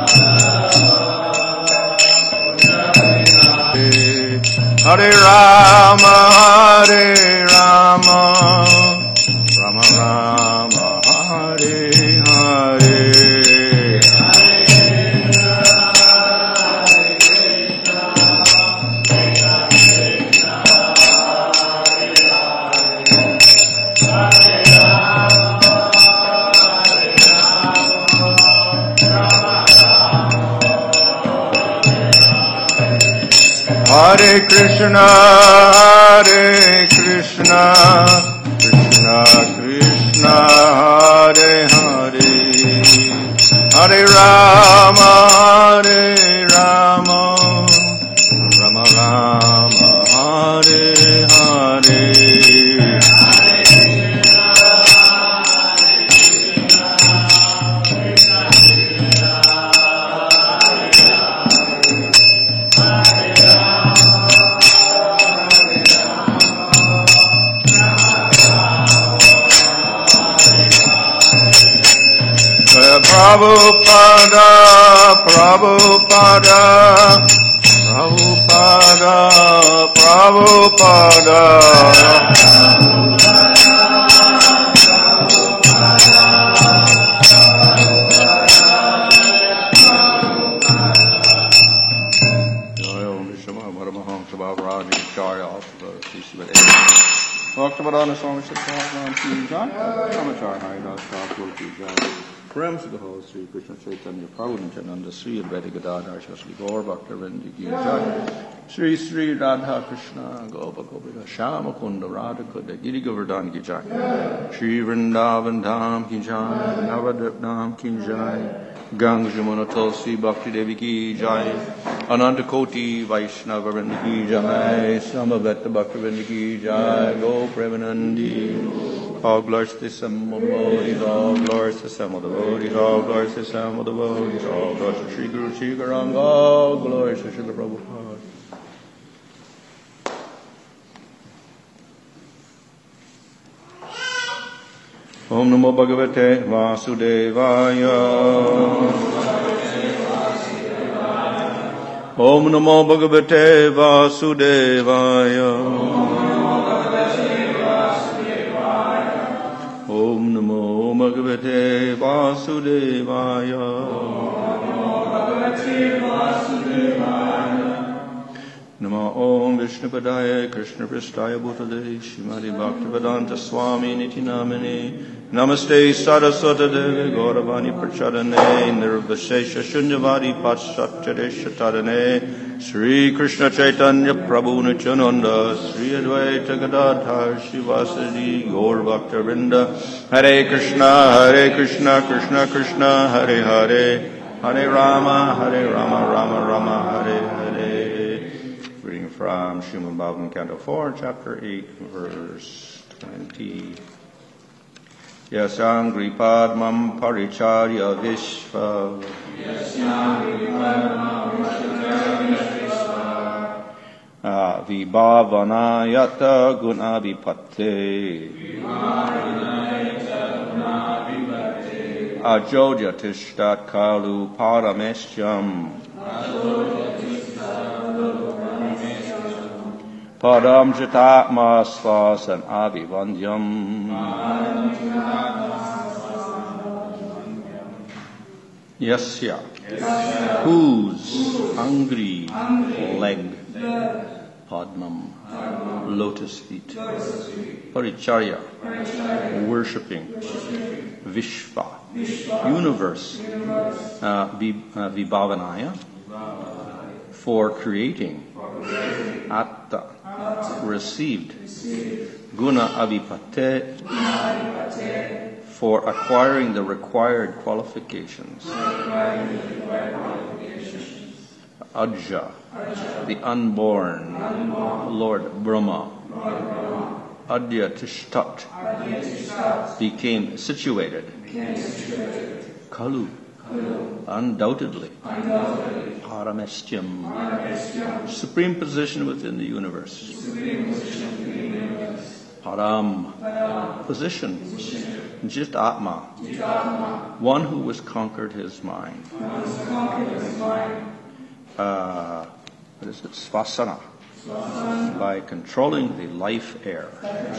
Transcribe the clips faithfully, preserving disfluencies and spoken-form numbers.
Hare Rama, Hare Rama, Rama Rama, Hare Hare. Hare Krishna, Hare Krishna, Krishna Krishna, Hare Hare, Hare Rama, Hare Rama, Rama Rama, Hare Hare. Prabhupada, Prabhupada, Prabhupada, Prabhupada. Bhaktivinoda Swami Siddhartha Ki Jai, Ramacharya Haridas Thakur Ki Jai. Prem to the whole Sri Krishna Chaitanya Prabhu Nityananda Sri Advaita Gadadhar Shri Gaur Bhaktivinoda Ki Jai. Sri Sri Radha Krishna Gopa Gopika Shama Kunda Radha Kunda Giri Govardhan Ki Jai. Sri Vrindavan Dham Ki Jai, Navadvip Dham Ki Jai, Ganga Jamuna Tulsi Bhakti Devi Ki Jai, Ananta Koti Vaishnava Vrinda Ki Jai, Samaveta Bhaktivinoda Ki Jai, Go Premanandi. All glories to the Sam of the devotees, all glories to the Sam of the devotees, all glories to the Sam of the devotees, all glories to Sri Guru Sri Gauranga, all glories to Sri Prabhupada. Om Namo Bhagavate Vasudevaya. Om Namo Bhagavate Vasudevaya. Om Namo Bhagavate Vasudevaya. Namo Om Vishnupadaya Krishna Prasthaya Bhutale Shrimati Bhaktivedanta Swami Niti Namane Namaste Saraswata Devi Gauravani Prachadane Nirvashesha Shunyavadi Paschatyaresha Tadane Sri Krishna Chaitanya Prabhu Nityananda Sri Advaita Gadadhar Shivasadi Gaur Bhaktavinda Hare Krishna Hare Krishna Krishna Krishna Hare Hare Hare Rama Hare Rama Rama Rama Hare Hare. Reading from Srimad Bhagavatam Canto four, Chapter eight, verse twenty. Yasangri Padmam Paricharya Vishva Vibhavanayata Gunabhipate Ajodhya Tishtat Kalu Parameshyam Padam Jitatma Svasan Abhivandyam Yasya, whose hungry leg, Padmam, lotus feet, Paricharya, worshipping, Vishva, universe, uh, Vibhavanaya, for creating, Atta, received, Guna Avipate, for acquiring the required qualifications, Ajja, the unborn, Lord Brahma, Adya Tishtat, became situated, Kalu, undoubtedly, Parameshyam, supreme position within the universe, Param, position, Jitatma, one who has conquered his mind. Uh, what is it? Svasana, by controlling the life air.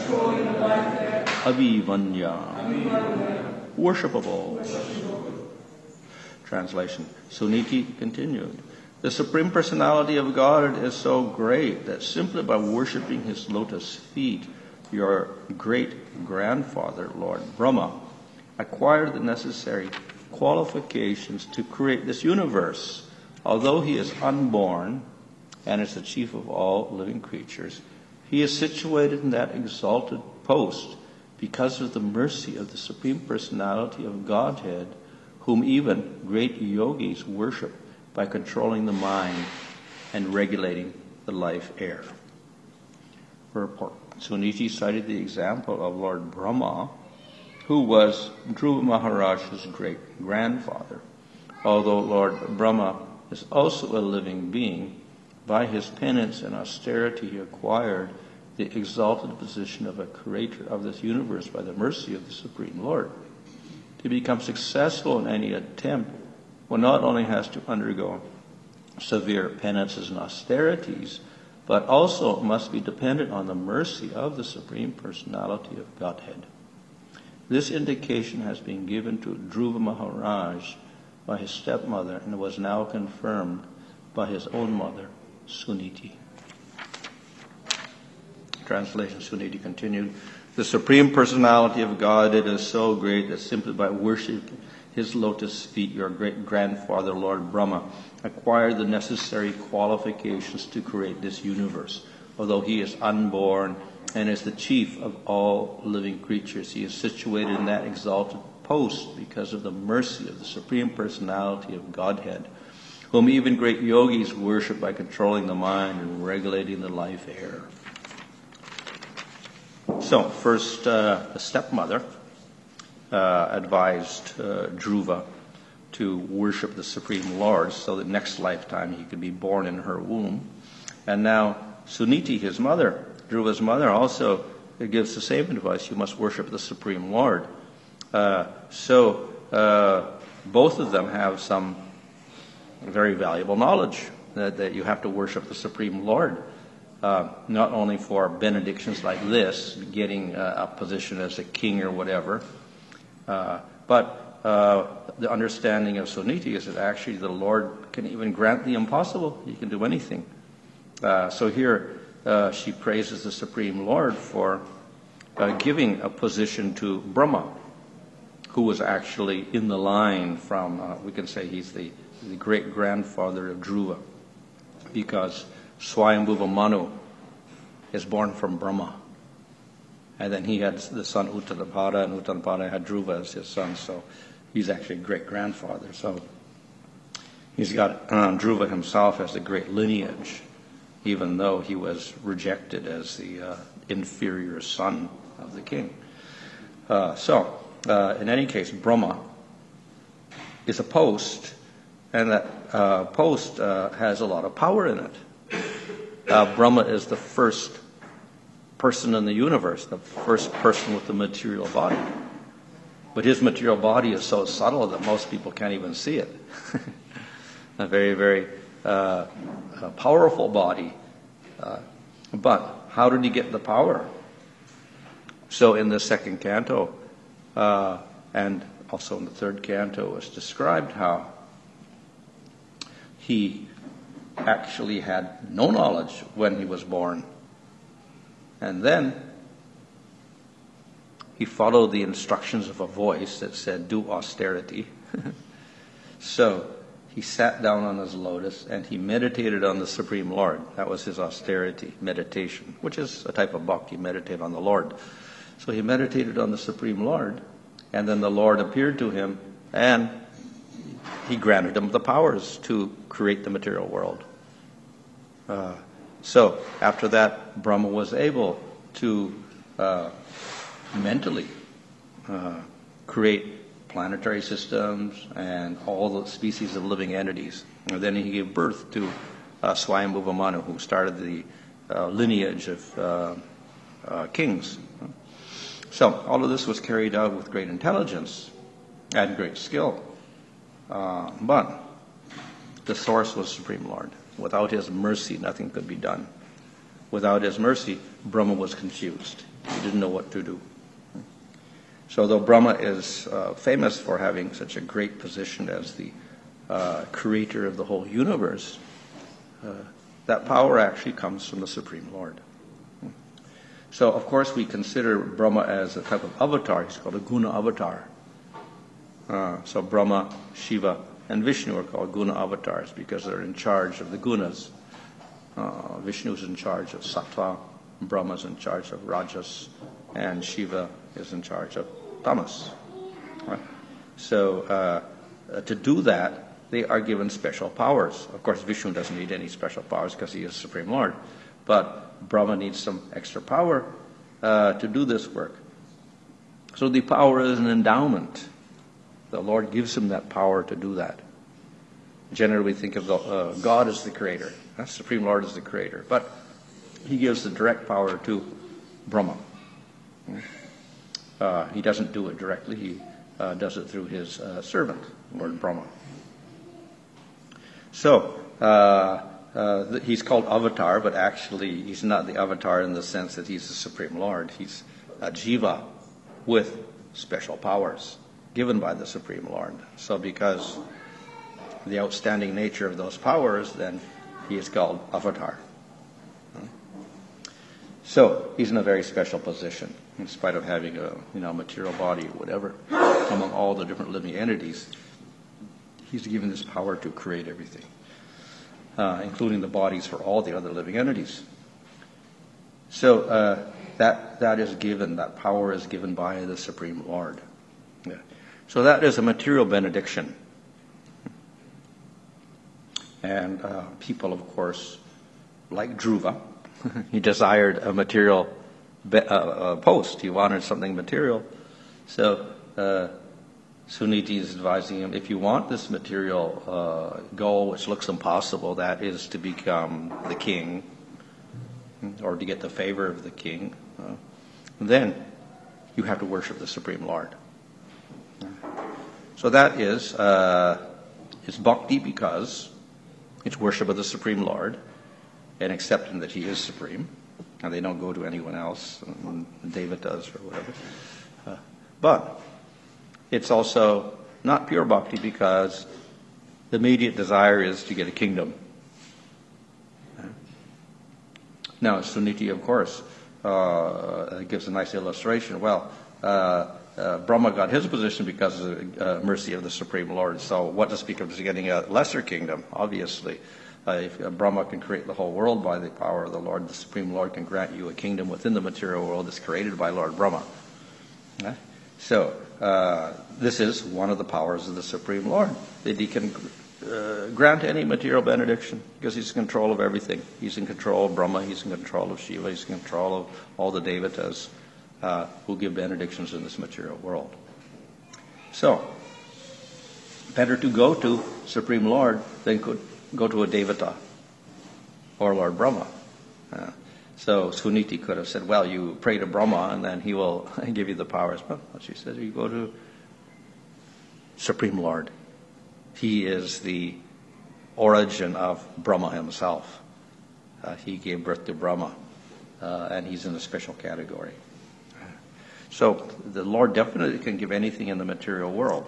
Abhivanya, worshipable. Translation. Suniti continued. The Supreme Personality of God is so great that simply by worshiping his lotus feet, your great-grandfather, Lord Brahma, acquired the necessary qualifications to create this universe. Although he is unborn and is the chief of all living creatures, he is situated in that exalted post because of the mercy of the Supreme Personality of Godhead, whom even great yogis worship by controlling the mind and regulating the life air. Purport. Suniti cited the example of Lord Brahma, who was Dhruva Maharaj's great-grandfather. Although Lord Brahma is also a living being, by his penance and austerity he acquired the exalted position of a creator of this universe by the mercy of the Supreme Lord. To become successful in any attempt, one not only has to undergo severe penances and austerities, but also must be dependent on the mercy of the Supreme Personality of Godhead. This indication has been given to Dhruva Maharaj by his stepmother and was now confirmed by his own mother, Suniti. Translation. Suniti continued. The Supreme Personality of Godhead is so great that simply by worshiping his lotus feet, your great-grandfather, Lord Brahma, acquired the necessary qualifications to create this universe. Although he is unborn and is the chief of all living creatures, he is situated in that exalted post because of the mercy of the Supreme Personality of Godhead, whom even great yogis worship by controlling the mind and regulating the life air. So, first, uh, the stepmother uh, advised uh, Dhruva to worship the Supreme Lord so that next lifetime he could be born in her womb. And now Suniti, his mother, Dhruva's mother, also gives the same advice. You must worship the Supreme Lord. Uh, so uh, both of them have some very valuable knowledge that, that you have to worship the Supreme Lord. Uh, not only for benedictions like this, getting uh, a position as a king or whatever, uh, but uh, the understanding of Suniti is that actually the Lord can even grant the impossible. He can do anything. Uh, so here uh, she praises the Supreme Lord for uh, giving a position to Brahma, who was actually in the line from, uh, we can say he's the, the great-grandfather of Dhruva, because Swayambhuva Manu is born from Brahma. And then he had the son Uttanapada, and Uttanapada had Dhruva as his son, so he's actually a great-grandfather. So he's got um, Dhruva himself as a great lineage, even though he was rejected as the uh, inferior son of the king. Uh, so, uh, in any case, Brahma is a post, and that uh, post uh, has a lot of power in it. Uh, Brahma is the first person in the universe, the first person with the material body. But his material body is so subtle that most people can't even see it. A very, very uh, a powerful body. Uh, but how did he get the power? So in the second canto, uh, and also in the third canto, it's described how he actually had no knowledge when he was born. And then he followed the instructions of a voice that said, do austerity. So he sat down on his lotus and he meditated on the Supreme Lord. That was his austerity meditation, which is a type of bhakti, meditate on the Lord. So he meditated on the Supreme Lord, and then the Lord appeared to him and he granted him the powers to create the material world. Uh, so after that, Brahma was able to uh, mentally uh, create planetary systems and all the species of living entities. And then he gave birth to uh, Swayambhuva Manu, who started the uh, lineage of uh, uh, kings. So all of this was carried out with great intelligence and great skill. Uh, but the source was Supreme Lord. Without his mercy, nothing could be done. Without his mercy, Brahma was confused. He didn't know what to do. So though Brahma is uh, famous for having such a great position as the uh, creator of the whole universe, uh, that power actually comes from the Supreme Lord. So, of course, we consider Brahma as a type of avatar. He's called a guna avatar. Uh, so Brahma, Shiva, and Vishnu are called guna avatars because they're in charge of the gunas. Uh, Vishnu is in charge of sattva, Brahma is in charge of rajas, and Shiva is in charge of tamas. Right? So uh, to do that, they are given special powers. Of course, Vishnu doesn't need any special powers because he is Supreme Lord. But Brahma needs some extra power uh, to do this work. So the power is an endowment. The Lord gives him that power to do that. Generally, we think of the, uh, God as the creator. The Supreme Lord is the creator. But he gives the direct power to Brahma. Uh, he doesn't do it directly. He uh, does it through his uh, servant, Lord Brahma. So, uh, uh, he's called Avatar, but actually he's not the Avatar in the sense that he's the Supreme Lord. He's a Jiva with special powers given by the Supreme Lord. So because the outstanding nature of those powers, then he is called Avatar. So he's in a very special position, in spite of having a you know material body or whatever. Among all the different living entities, he's given this power to create everything, uh, including the bodies for all the other living entities. So uh, that that is given, that power is given by the Supreme Lord. Yeah. So that is a material benediction. And uh, people, of course, like Dhruva, he desired a material be- uh, uh, post. He wanted something material. So uh, Suniti is advising him, if you want this material uh, goal, which looks impossible, that is to become the king, or to get the favor of the king, uh, then you have to worship the Supreme Lord. So that is uh, is bhakti, because it's worship of the Supreme Lord and accepting that he is supreme, and they don't go to anyone else, David does or whatever. Uh, but it's also not pure bhakti, because the immediate desire is to get a kingdom. Now, Suniti, of course, uh, gives a nice illustration. Well, uh, uh, Brahma got his position because of the uh, mercy of the Supreme Lord. So what to speak of getting a lesser kingdom? Obviously, uh, if uh, Brahma can create the whole world by the power of the Lord, the Supreme Lord can grant you a kingdom within the material world that's created by Lord Brahma. Okay? So uh, this is one of the powers of the Supreme Lord, that he can uh, grant any material benediction, because he's in control of everything. He's in control of Brahma, he's in control of Shiva, he's in control of all the devatas uh, who give benedictions in this material world. So, better to go to Supreme Lord than could go to a devata or Lord Brahma. Uh, so Suniti could have said, well, you pray to Brahma and then he will give you the powers. But she said, you go to Supreme Lord. He is the origin of Brahma himself. Uh, he gave birth to Brahma, uh, and he's in a special category. So the Lord definitely can give anything in the material world.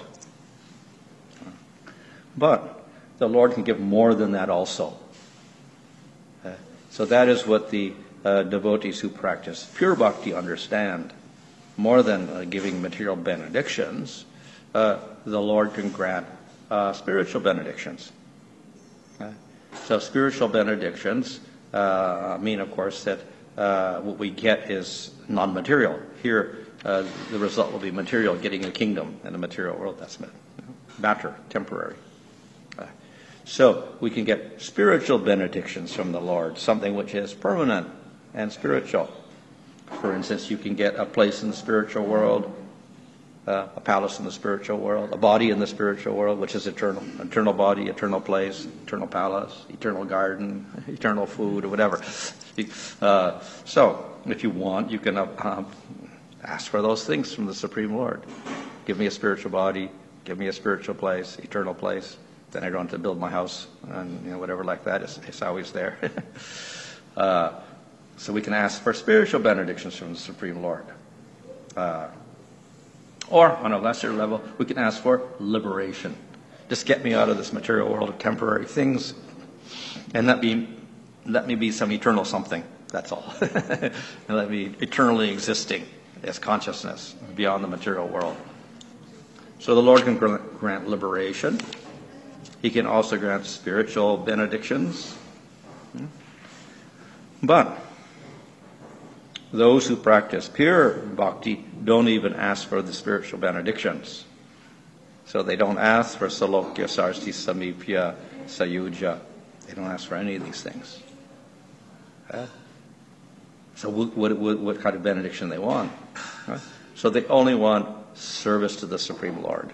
But the Lord can give more than that also. Uh, so that is what the uh, devotees who practice pure bhakti understand. More than uh, giving material benedictions, uh, the Lord can grant uh, spiritual benedictions. Uh, so spiritual benedictions uh, mean, of course, that uh, what we get is non-material. Here, uh, the result will be material, getting a kingdom in the material world. That's matter, temporary. Uh, so we can get spiritual benedictions from the Lord, something which is permanent and spiritual. For instance, you can get a place in the spiritual world, uh, a palace in the spiritual world, a body in the spiritual world, which is eternal. Eternal body, eternal place, eternal palace, eternal garden, eternal food, or whatever. Uh, so, if you want, you can uh, Ask for those things from the Supreme Lord. Give me a spiritual body. Give me a spiritual place, eternal place. Then I don't have to build my house and, you know, whatever like that. It's, it's always there. uh, so we can ask for spiritual benedictions from the Supreme Lord. Uh, or on a lesser level, we can ask for liberation. Just get me out of this material world of temporary things, and let me let me be some eternal something. That's all. And let me eternally existing as consciousness beyond the material world. So the Lord can grant liberation. He can also grant spiritual benedictions. But those who practice pure bhakti don't even ask for the spiritual benedictions. So they don't ask for salokya, sarsti, samipya, sayuja. They don't ask for any of these things. Uh, so what, what, what kind of benediction they want? Uh, so they only want service to the Supreme Lord.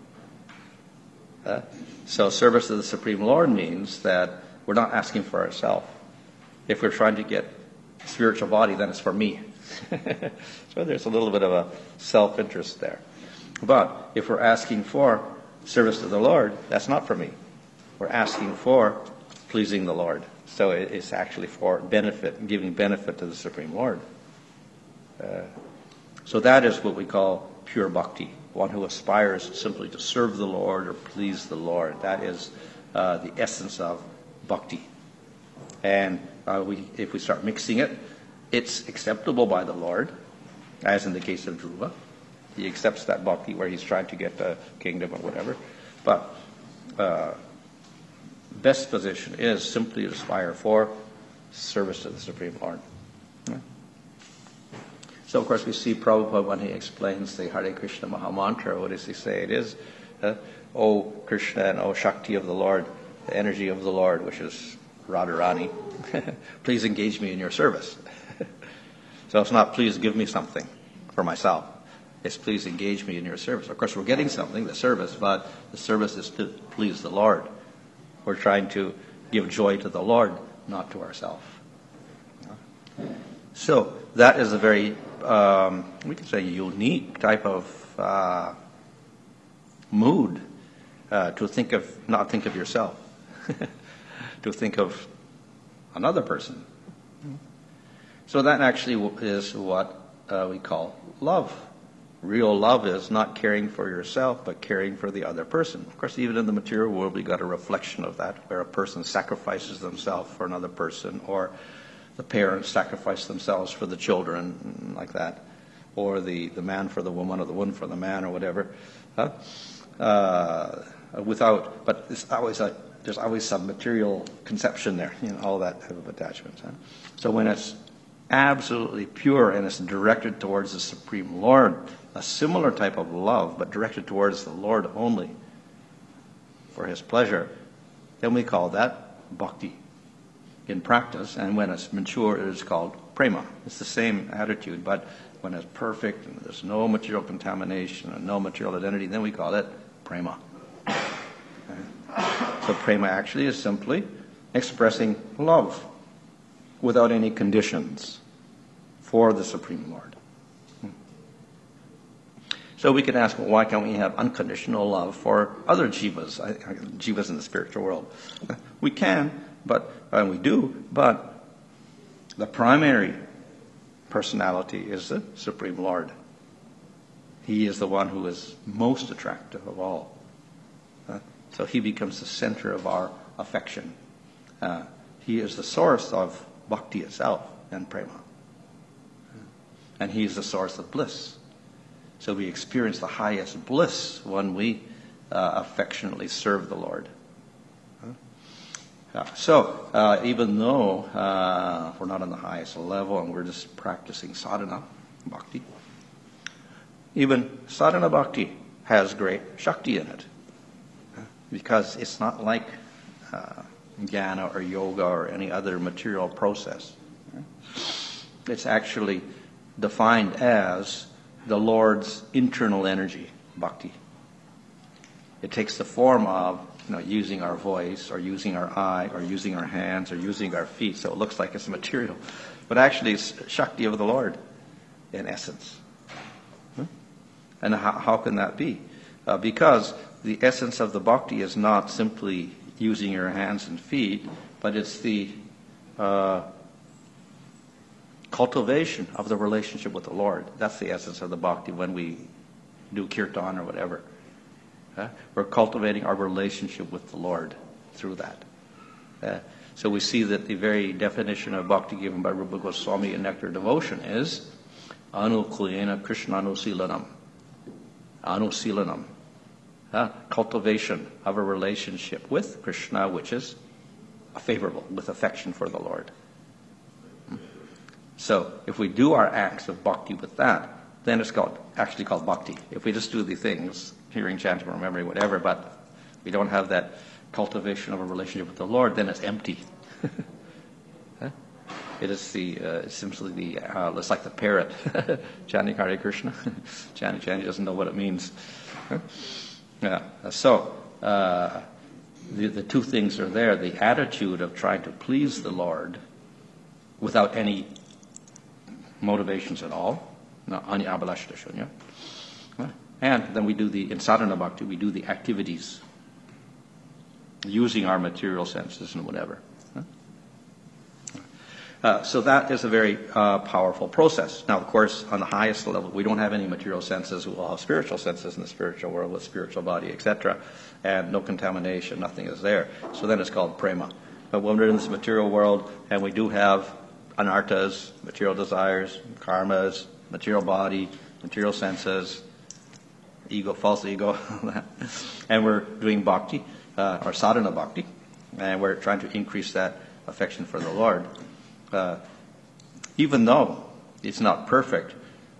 Uh, so service to the Supreme Lord means that we're not asking for ourselves. If we're trying to get a spiritual body, then it's for me. So there's a little bit of a self-interest there. But if we're asking for service to the Lord, that's not for me. We're asking for pleasing the Lord. So it's actually for benefit, giving benefit to the Supreme Lord. Uh, so that is what we call pure bhakti, one who aspires simply to serve the Lord or please the Lord. That is uh, the essence of bhakti. And uh, we, if we start mixing it, it's acceptable by the Lord, as in the case of Dhruva. He accepts that bhakti where he's trying to get the kingdom or whatever. But uh, best position is simply to aspire for service to the Supreme Lord. Yeah. So, of course, we see Prabhupada when he explains the Hare Krishna Maha Mantra, what does he say? It is, uh, O Krishna and O Shakti of the Lord, the energy of the Lord, which is Radharani, please engage me in your service. So it's not please give me something for myself. It's please engage me in your service. Of course, we're getting something, the service, but the service is to please the Lord. We're trying to give joy to the Lord, not to ourselves. So that is a very, um, we could say, unique type of uh, mood uh, to think of, not think of yourself, to think of another person. So that actually is what uh, we call love. Real love is not caring for yourself, but caring for the other person. Of course, even in the material world, we got a reflection of that, where a person sacrifices themselves for another person, or the parents sacrifice themselves for the children, like that, or the, the man for the woman, or the woman for the man, or whatever. Uh, uh, without, but it's always a, there's always some material conception there, you know, all that type of attachment. Huh? So when it's absolutely pure and it's directed towards the Supreme Lord, a similar type of love, but directed towards the Lord only for his pleasure, then we call that bhakti in practice. And when it's mature, it is called prema. It's the same attitude, but when it's perfect and there's no material contamination and no material identity, then we call it prema. Okay. So prema actually is simply expressing love without any conditions for the Supreme Lord. So we can ask, well, why can't we have unconditional love for other jivas, jivas in the spiritual world? We can, but and we do, but the primary personality is the Supreme Lord. He is the one who is most attractive of all. Uh, so he becomes the center of our affection. Uh, he is the source of bhakti itself and prema. And he is the source of bliss. So we experience the highest bliss when we uh, affectionately serve the Lord. Uh, so uh, even though uh, we're not on the highest level and we're just practicing sadhana bhakti, even sadhana bhakti has great shakti in it. Uh, because it's not like uh, jnana or yoga or any other material process. It's actually defined as the Lord's internal energy, bhakti. It takes the form of, you know, using our voice or using our eye or using our hands or using our feet, so it looks like it's material. But actually it's Shakti of the Lord in essence. And how, how can that be? Uh, because the essence of the bhakti is not simply using your hands and feet, but it's the uh, cultivation of the relationship with the Lord. That's the essence of the bhakti when we do kirtan or whatever. Uh, we're cultivating our relationship with the Lord through that. Uh, so we see that the very definition of bhakti given by Rupa Goswami in Nectar Devotion is anukulena Krishnanusilanam. Anusilanam. Uh, cultivation of a relationship with Krishna, which is favorable, with affection for the Lord. So if we do our acts of bhakti with that, then it's called actually called bhakti. If we just do the things, hearing, chanting, remembering, whatever, but we don't have that cultivation of a relationship with the Lord, then it's empty. Huh? It is the uh, it's simply the uh, it's like the parrot chanting Hare Krishna, chanting, chanting, doesn't know what it means. Huh? Yeah. So uh, the the two things are there: the attitude of trying to please the Lord without any motivations at all, no, ani abhalasha shunya. And then we do the, in sadhana bhakti, we do the activities using our material senses and whatever. Uh, so that is a very uh, powerful process. Now, of course, on the highest level, we don't have any material senses. We'll have spiritual senses in the spiritual world with spiritual body, et cetera. And no contamination, nothing is there. So then it's called prema. But when we're in this material world, and we do have anartas, material desires, karmas, material body, material senses, ego, false ego, and we're doing bhakti, uh, or sadhana bhakti, and we're trying to increase that affection for the Lord. Uh, even though it's not perfect,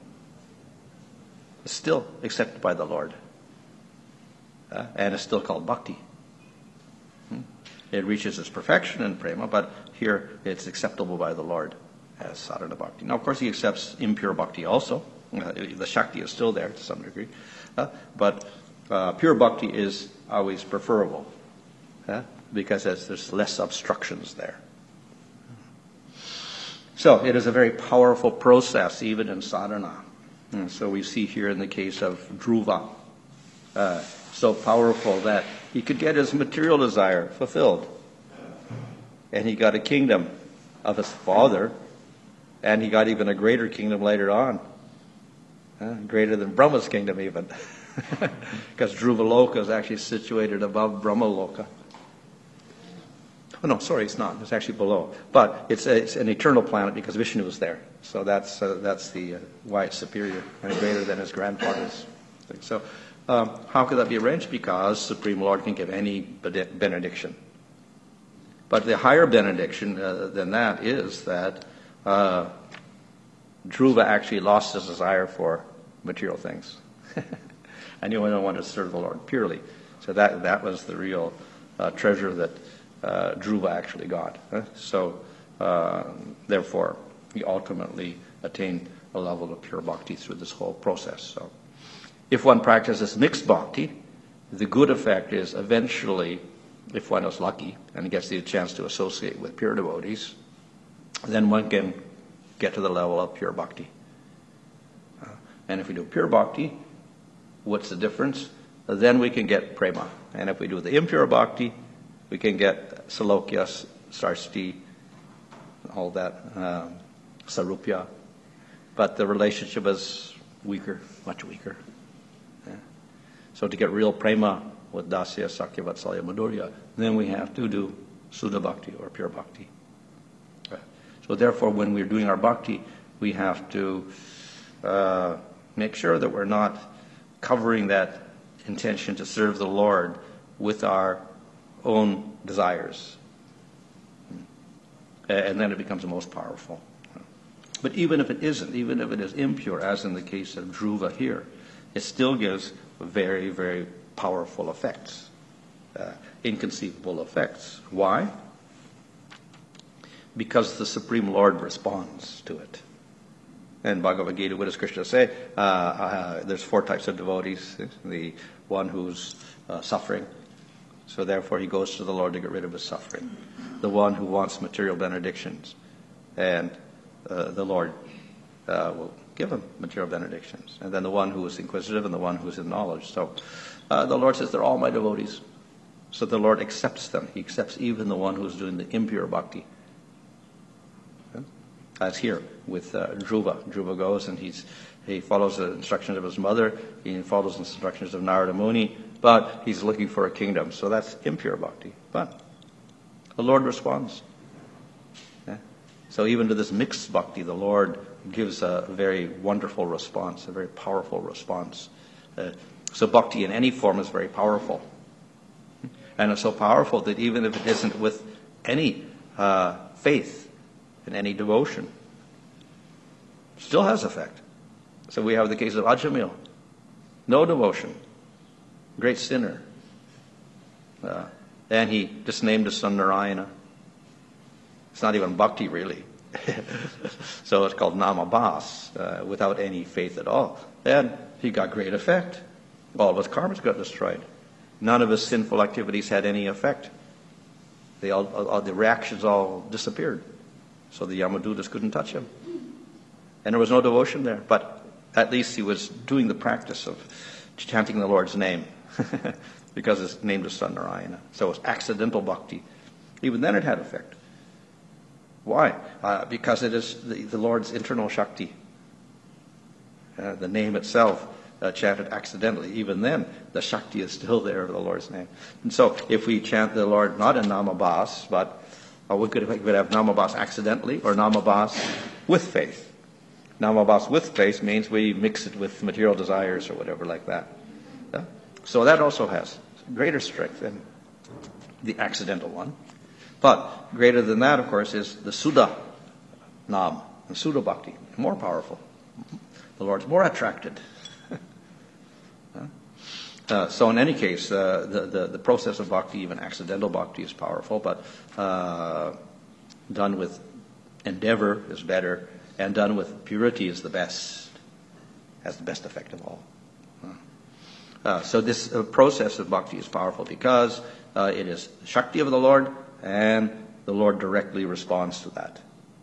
it's still accepted by the Lord, uh, and it's still called bhakti. Hmm? It reaches its perfection in prema, but here it's acceptable by the Lord as sadhana bhakti. Now, of course, he accepts impure bhakti also. Uh, the Shakti is still there to some degree. Uh, but uh, pure bhakti is always preferable uh, because there's, there's less obstructions there. So it is a very powerful process, even in sadhana. And so we see here in the case of Dhruva, uh, so powerful that he could get his material desire fulfilled. And he got a kingdom of his father, and he got even a greater kingdom later on. Uh, greater than Brahma's kingdom even. Because Dhruvaloka is actually situated above Brahmaloka. Oh no, sorry, it's not. It's actually below. But it's, a, it's an eternal planet because Vishnu is there. So that's uh, that's the uh, why it's superior and greater than his grandfather's thing. So um, how could that be arranged? Because Supreme Lord can give any benediction. But the higher benediction uh, than that is that uh, Dhruva actually lost his desire for material things. And he only wanted to serve the Lord purely. So that that was the real uh, treasure that uh, Dhruva actually got. Huh? So uh, therefore, he ultimately attained a level of pure bhakti through this whole process. So if one practices mixed bhakti, the good effect is eventually, if one is lucky and gets the chance to associate with pure devotees, then one can get to the level of pure bhakti. Uh, and if we do pure bhakti, what's the difference? Uh, then we can get prema. And if we do the impure bhakti, we can get salokya, sarsti, all that, um, sarupya. But the relationship is weaker, much weaker. Yeah. So to get real prema with dasya, sakya, vatsalya, madhurya, then we have to do Sudha bhakti or pure bhakti. So therefore, when we're doing our bhakti, we have to uh, make sure that we're not covering that intention to serve the Lord with our own desires. And then it becomes the most powerful. But even if it isn't, even if it is impure, as in the case of Dhruva here, it still gives very, very powerful effects, uh, inconceivable effects. Why? Because the Supreme Lord responds to it. In Bhagavad Gita, what does Krishna say? Uh, uh, there's four types of devotees. The one who's uh, suffering, so therefore he goes to the Lord to get rid of his suffering. The one who wants material benedictions, and uh, the Lord uh, will give him material benedictions. And then the one who is inquisitive and the one who is in knowledge. So uh, the Lord says they're all my devotees. So the Lord accepts them. He accepts even the one who's doing the impure bhakti. Okay? As here with uh, Dhruva. Dhruva goes and he's he follows the instructions of his mother. He follows the instructions of Narada Muni. But he's looking for a kingdom. So that's impure bhakti. But the Lord responds. Okay? So even to this mixed bhakti, the Lord gives a very wonderful response, a very powerful response. Uh, so bhakti in any form is very powerful. And it's so powerful that even if it isn't with any uh, faith and any devotion, it still has effect. So we have the case of Ajamil. No devotion. Great sinner. Uh, and he just named his son Narayana. It's not even bhakti really. So it's called namabhas, uh, without any faith at all. And he got great effect. All of his karmas got destroyed. None of his sinful activities had any effect. They all, all, the reactions all disappeared. So the Yamadutas couldn't touch him. And there was no devotion there. But at least he was doing the practice of chanting the Lord's name. Because his name was son Narayana. So it was accidental bhakti. Even then it had effect. Why? Uh, because it is the, the Lord's internal Shakti. Uh, the name itself uh, chanted accidentally. Even then, the Shakti is still there of the Lord's name. And so, if we chant the Lord not in Namabhas, but uh, we, could, we could have Namabhas accidentally or Namabhas with faith. Namabhas with faith means we mix it with material desires or whatever like that. Yeah? So that also has greater strength than the accidental one. But greater than that, of course, is the Suddha Nam, the Suddha Bhakti, more powerful. The Lord's more attracted. uh, so in any case, uh, the, the, the process of bhakti, even accidental bhakti, is powerful, but uh, done with endeavor is better, and done with purity is the best, has the best effect of all. Uh, so this uh, process of bhakti is powerful because uh, it is the Shakti of the Lord, and the Lord directly responds to that.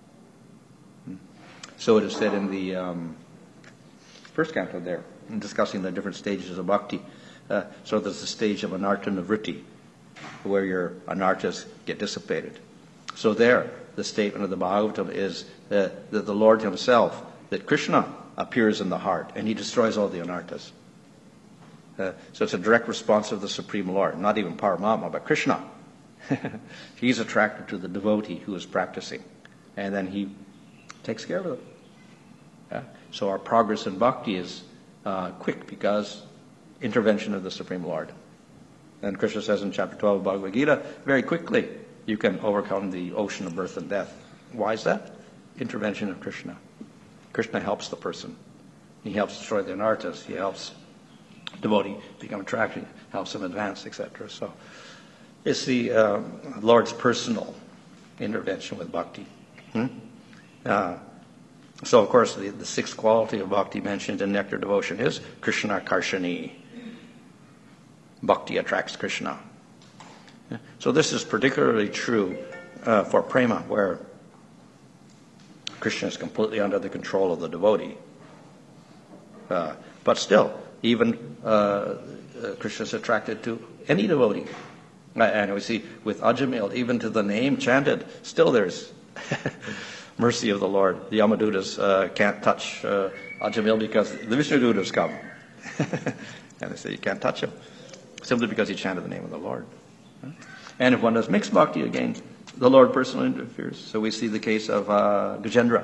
So it is said in the um, first canto there, in discussing the different stages of bhakti. Uh, so there's the stage of anartha nivritti, where your anarthas get dissipated. So there, the statement of the Bhagavatam is uh, that the Lord himself, that Krishna appears in the heart, and he destroys all the anarthas. Uh, so it's a direct response of the Supreme Lord, not even Paramatma, but Krishna. He's attracted to the devotee who is practicing, and then he takes care of them. Yeah? So our progress in bhakti is uh, quick because intervention of the Supreme Lord. And Krishna says in chapter twelve of Bhagavad Gita, very quickly you can overcome the ocean of birth and death. Why is that? Intervention of Krishna. Krishna helps the person. He helps destroy the anarthas. He helps devotee become attracted, helps him advance, et cetera. So it's the uh, Lord's personal intervention with bhakti. Hmm? Uh, so, of course, the, the sixth quality of bhakti mentioned in Nectar Devotion is Krishna Karshani. Bhakti attracts Krishna. Yeah? So this is particularly true uh, for prema, where Krishna is completely under the control of the devotee. Uh, but still, even uh, uh, Krishna is attracted to any devotee. And we see with Ajamil, even to the name chanted, still there's mercy of the Lord. The Yamadutas uh, can't touch uh, Ajamil because the Vishnudutas come. And they say you can't touch him, simply because he chanted the name of the Lord. And if one does mixed bhakti, again, the Lord personally interferes. So we see the case of uh, Gajendra.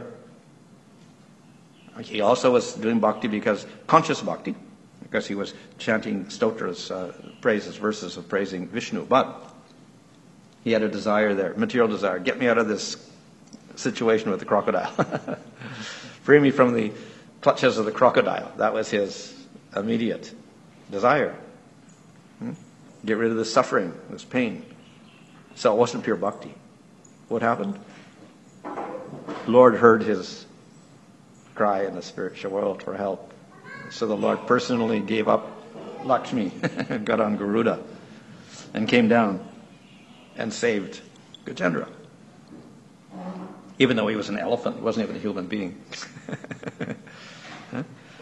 He also was doing bhakti because, conscious bhakti, because he was chanting stotras, uh, praises, verses of praising Vishnu. But he had a desire there, material desire. Get me out of this situation with the crocodile. Free me from the clutches of the crocodile. That was his immediate desire. Hmm? Get rid of the suffering, this pain. So it wasn't pure bhakti. What happened? Lord heard his cry in the spiritual world for help. So the Lord personally gave up Lakshmi and got on Garuda and came down and saved Gajendra. Even though he was an elephant, he wasn't even a human being.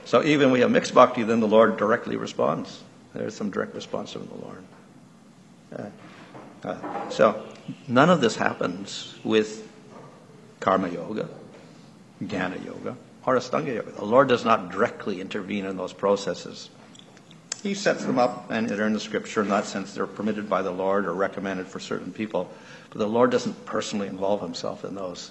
So even we have mixed bhakti, then the Lord directly responds. There's some direct response from the Lord. Uh, uh, so none of this happens with karma yoga, jnana yoga, or Astanga yoga. The Lord does not directly intervene in those processes. He sets them up, and they're in the scripture. In that sense, they're permitted by the Lord or recommended for certain people. But the Lord doesn't personally involve himself in those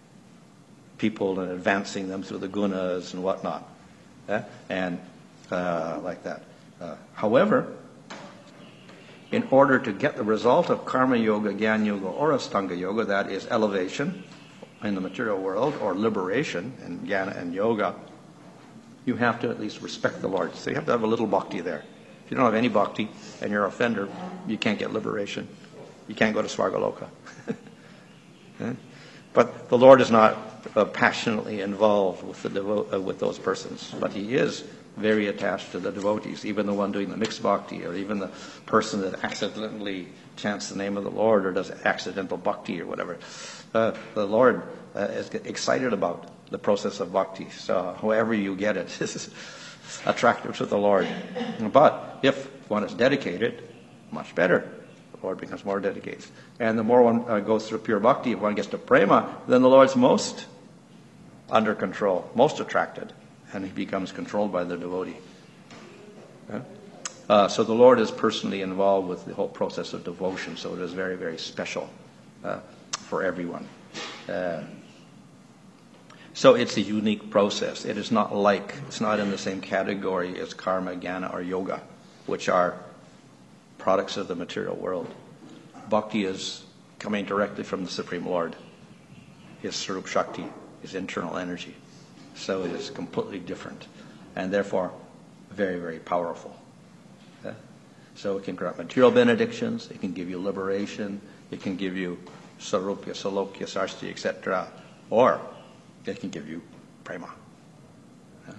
people and advancing them through the gunas and whatnot. Yeah? And uh, like that. Uh, however, in order to get the result of karma yoga, jnana yoga, or Astanga yoga, that is elevation in the material world, or liberation in jnana and yoga, you have to at least respect the Lord. So you have to have a little bhakti there. If you don't have any bhakti and you're an offender, you can't get liberation. You can't go to Svargaloka. Yeah? But the Lord is not uh, passionately involved with the devo- uh, with those persons, but he is very attached to the devotees, even the one doing the mixed bhakti, or even the person that accidentally chants the name of the Lord or does accidental bhakti or whatever. Uh, the Lord uh, is excited about the process of bhakti. So however you get it, this is attractive to the Lord. But if one is dedicated, much better. The Lord becomes more dedicated. And the more one uh, goes through pure bhakti, if one gets to prema, then the Lord's most under control, most attracted, and he becomes controlled by the devotee. Yeah? Uh, so the Lord is personally involved with the whole process of devotion, so it is very, very special uh, for everyone. Uh, so it's a unique process. It is not like, it's not in the same category as karma, jnana, or yoga, which are products of the material world. Bhakti is coming directly from the Supreme Lord, his Sarup Shakti, his internal energy. So it is completely different, and therefore very, very powerful. Yeah? So it can grant material benedictions, it can give you liberation, it can give you sarupya, salokya, sarsti, et cetera, or it can give you prema. Yeah?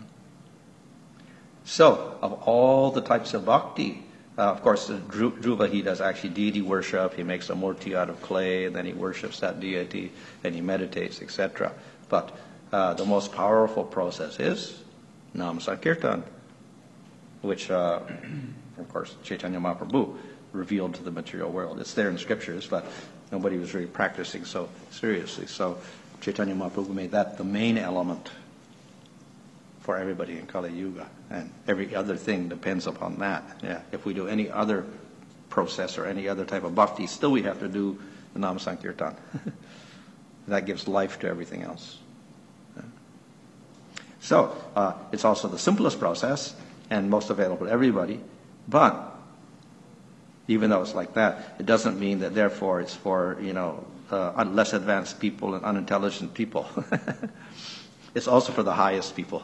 So, of all the types of bhakti, Uh, of course, Dhru- Dhruva, he does actually deity worship. He makes a murti out of clay, and then he worships that deity, and he meditates, et cetera. But uh, the most powerful process is Nam Sankirtan, which, uh, of course, Chaitanya Mahaprabhu revealed to the material world. It's there in scriptures, but nobody was really practicing so seriously. So Chaitanya Mahaprabhu made that the main element for everybody in Kali Yuga, and every other thing depends upon that. Yeah, if we do any other process or any other type of bhakti, still we have to do the Nam Sankirtan. That gives life to everything else. Yeah. So uh, it's also the simplest process and most available to everybody. But even though it's like that, it doesn't mean that therefore it's for you know uh, less advanced people and unintelligent people. It's also for the highest people.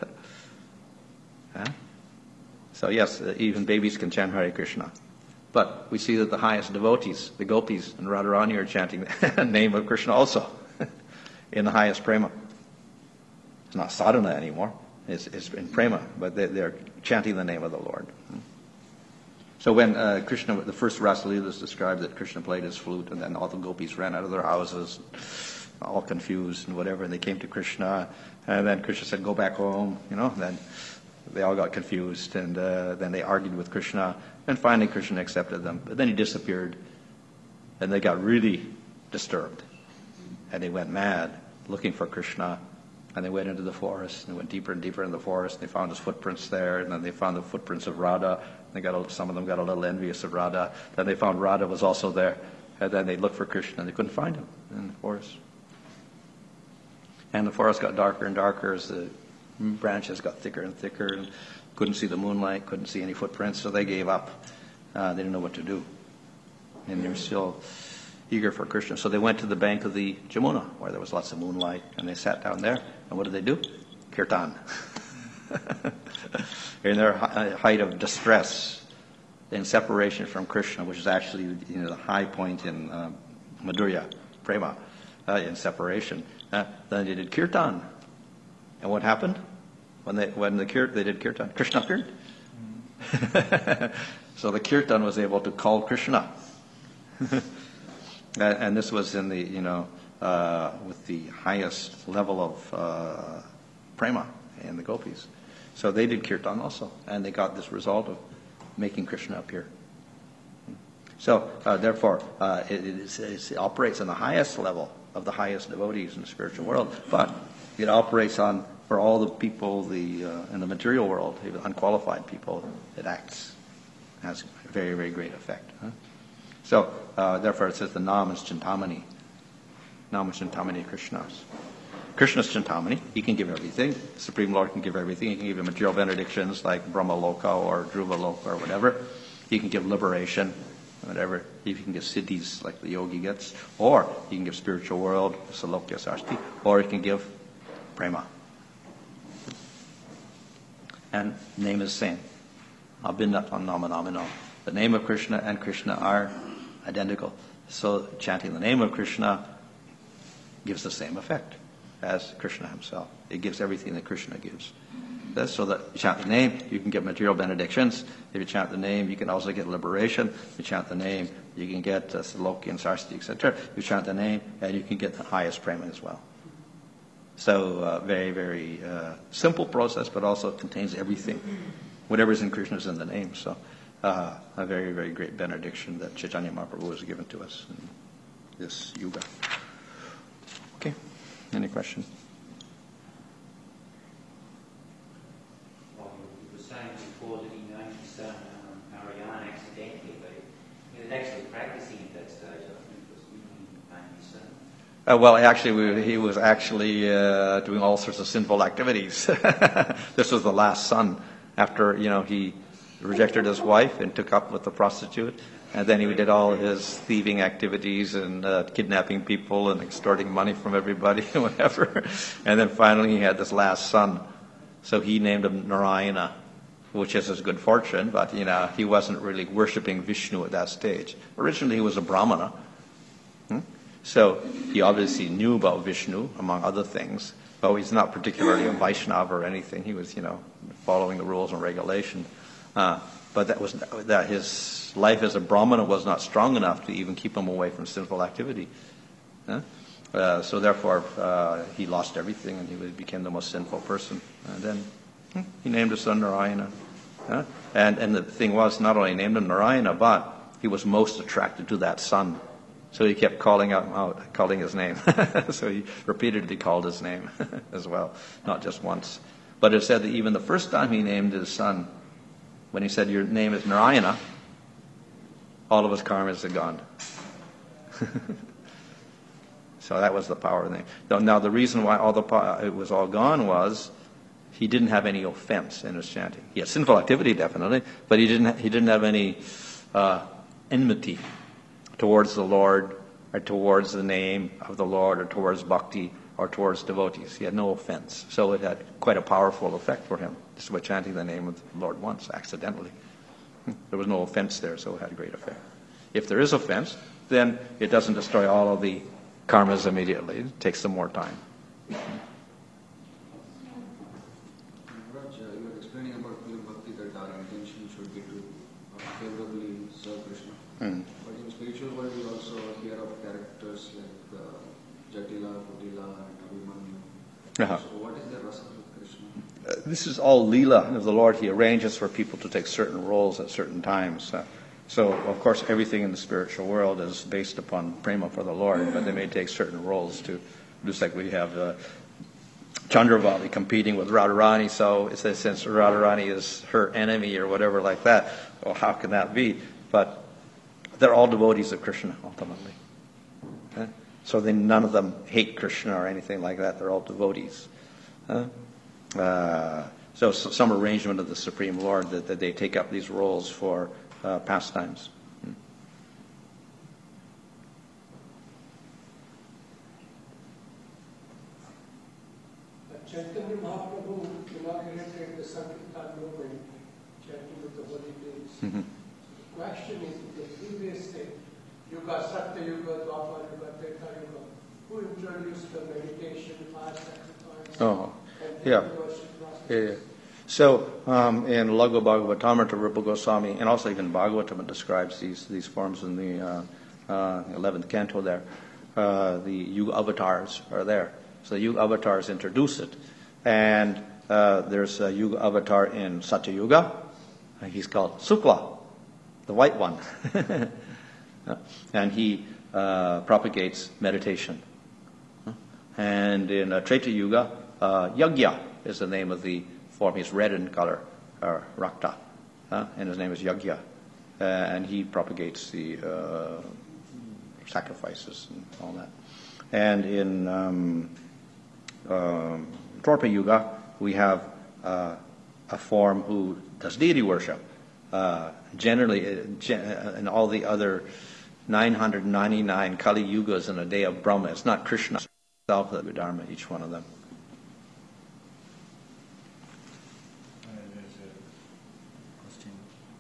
Huh? So yes, uh, even babies can chant Hare Krishna. But we see that the highest devotees, the gopis and Radharani, are chanting the name of Krishna also in the highest prema. It's not sadhana anymore. It's, it's in prema, but they, they're chanting the name of the Lord. So when uh, Krishna, the first Rasalila is described that Krishna played his flute, and then all the gopis ran out of their houses, all confused and whatever, and they came to Krishna, and then Krishna said, go back home, you know, and then they all got confused, and uh, then they argued with Krishna, and finally Krishna accepted them, but then he disappeared, and they got really disturbed, and they went mad looking for Krishna, and they went into the forest, and they went deeper and deeper in the forest, and they found his footprints there, and then they found the footprints of Radha. They got a, some of them got a little envious of Radha. Then they found Radha was also there, and then they looked for Krishna, and they couldn't find him in the forest. And the forest got darker and darker as the branches got thicker and thicker, and couldn't see the moonlight, couldn't see any footprints, so they gave up. Uh, they didn't know what to do. And they were still eager for Krishna. So they went to the bank of the Jamuna, where there was lots of moonlight, and they sat down there. And what did they do? Kirtan. In their height of distress, in separation from Krishna, which is actually you know, the high point in uh, Madhurya, Prema, uh, in separation. Uh, then they did kirtan, and what happened when they when the kir- they did kirtan? Krishna appeared. So the kirtan was able to call Krishna, and, and this was in the you know uh, with the highest level of uh, prema in the gopis. So they did kirtan also, and they got this result of making Krishna appear. So uh, therefore, uh, it, it, is, it operates on the highest level of the highest devotees in the spiritual world, but it operates on for all the people the uh, in the material world, unqualified people. It acts has a very very great effect. Huh? So uh, therefore, it says the Nam is Chintamani. Nam is Chintamani Krishna's. Krishna's Chintamani. He can give everything. The Supreme Lord can give everything. He can give you material benedictions like Brahma Loka or Dhruva Loka or whatever. He can give liberation, whatever. He can give siddhis like the yogi gets. Or he can give spiritual world, Salokya Sarsti. Or he can give prema. And name is same. Abhinnatam namanamino. The name of Krishna and Krishna are identical. So chanting the name of Krishna gives the same effect as Krishna himself. It gives everything that Krishna gives. That's so that you chant the name, you can get material benedictions. If you chant the name, you can also get liberation. If you chant the name, you can get uh, Salokya and Sarsti, et cetera. You chant the name, and you can get the highest prema as well. So uh, very, very uh, simple process, but also contains everything. Whatever's in Krishna is in the name. So uh, a very, very great benediction that Chaitanya Mahaprabhu has given to us in this yuga. Okay, any questions? Well, you were saying before that he named his son um, Narayana accidentally, but he was actually practicing at that stage. I think it was when he named his son. Uh, well, actually, we, he was actually uh, doing all sorts of sinful activities. This was the last son after, you know, he rejected his wife and took up with the prostitute. And then he did all his thieving activities and uh, kidnapping people and extorting money from everybody and whatever. And then finally he had this last son. So he named him Narayana, which is his good fortune. But, you know, he wasn't really worshipping Vishnu at that stage. Originally he was a Brahmana. Hmm? So he obviously knew about Vishnu, among other things. But he's not particularly a Vaishnava or anything. He was, you know, following the rules and regulation. Uh, but that was that his life as a Brahmana was not strong enough to even keep him away from sinful activity. Huh? Uh, so therefore, uh, he lost everything and he became the most sinful person. And then hmm, he named his son Narayana. Huh? And and the thing was, not only named him Narayana, but he was most attracted to that son. So he kept calling out, out calling his name. So he repeatedly called his name as well, not just once. But it said that even the first time he named his son, when he said, "Your name is Narayana," all of his karmas had gone. So that was the power of the name. Now, now the reason why all the it was all gone was he didn't have any offense in his chanting. He had sinful activity, definitely, but he didn't. He didn't have any uh, enmity towards the Lord, or towards the name of the Lord, or towards bhakti, or towards devotees. He had no offense. So it had quite a powerful effect for him, just by chanting the name of the Lord once, accidentally. There was no offense there, so it had a great effect. If there is offense, then it doesn't destroy all of the karmas immediately. It takes some more time. Raj, you were explaining about pure bhakti that our intention should be to uh, favorably serve Krishna. Mm. But in spiritual world, we also hear of characters like uh, Jatila, Kutila, and Abhimanyu. Uh-huh. So what is the rasa with Krishna? Uh, this is all Leela of the Lord. He arranges for people to take certain roles at certain times. Uh, so, of course, everything in the spiritual world is based upon prema for the Lord, but they may take certain roles to, just like we have uh, Chandravali competing with Radharani, so it says since Radharani is her enemy or whatever like that, well, how can that be? But they're all devotees of Krishna, ultimately. Okay? So they, none of them hate Krishna or anything like that. They're all devotees. Huh? Uh, so, so some arrangement of the Supreme Lord that, that they take up these roles for uh, pastimes. Hmm. Chaitanya Mahaprabhu inaugurated the Sankirtan movement, chanting with the holy names. Mm-hmm. The question is, in the previous state, Yuga, Satya Yuga, Dwapar Yuga, Treta Yuga, who introduced the meditation, fire, sacrifice, Oh, and yeah. worship process? Yeah, yeah. So um, in Laghu Bhagavatamrita, Rupa Goswami, and also even Bhagavatam describes these these forms in the uh, uh, eleventh canto there. Uh, the Yuga avatars are there. So the Yuga avatars introduce it. And uh, there's a Yuga avatar in Satya Yuga. Uh, he's called Sukla, the white one. And he uh, propagates meditation. And in uh, Treta Yuga, uh, Yagya is the name of the form. He's red in color, or Rakta, uh, and his name is Yagya. Uh, and he propagates the uh, sacrifices and all that. And in um, um, Torpa Yuga, we have uh, a form who does deity worship. Uh, generally, uh, gen- uh, in all the other nine hundred ninety-nine Kali Yugas in a day of Brahma, it's not Krishna himself that would Dharma, each one of them. Uh, there's a question.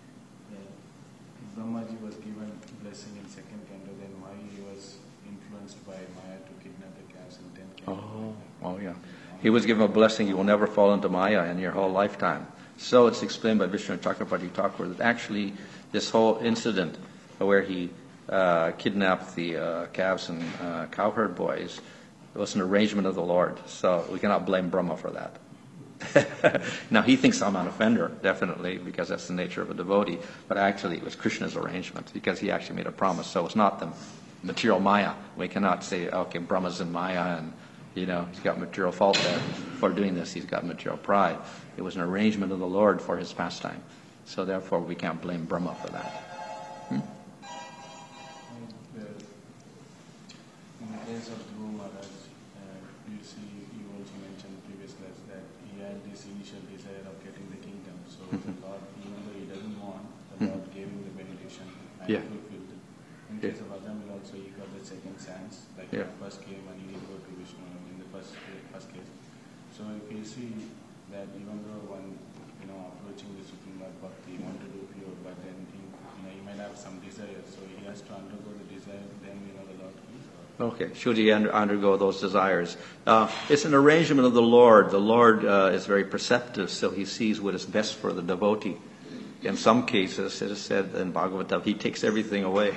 Uh, Brahmaji was given blessing in second canto, then why he was influenced by Maya to kidnap the calves in tenth canto? Oh, oh yeah. He was given a blessing, you will never fall into Maya in your whole lifetime. So it's explained by Vishnu Chakrabarti Thakur that actually this whole incident where he uh, kidnapped the uh, calves and uh, cowherd boys was an arrangement of the Lord. So we cannot blame Brahma for that. Now he thinks I'm an offender, definitely, because that's the nature of a devotee. But actually it was Krishna's arrangement because he actually made a promise. So it's not the material Maya. We cannot say, okay, Brahma's in Maya and, you know, he's got material fault there. For doing this, he's got material pride. It was an arrangement of the Lord for his pastime. So therefore we can't blame Brahma for that. Hmm? And, uh, in the case of Dhruva Maharaj, uh, you see, you also mentioned previous class that he had this initial desire of getting the kingdom. So the Lord, even though he doesn't want, the Lord gave him the meditation and Yeah. fulfilled it. In Yeah. case of Ajamil also, he got the second chance, like Yeah. he first came and he didn't go to Vishnu in the first first case. So if you see that even though one, you know, approaching the Supreme Lord Bhakti, he want to do pure, but then he, you know, he might have some desire, so he has to undergo the desire, then you know the Lord gives. Okay, should he under, undergo those desires? Uh, it's an arrangement of the Lord. The Lord uh, is very perceptive, so he sees what is best for the devotee. In some cases, it is said in Bhagavatam, he takes everything away.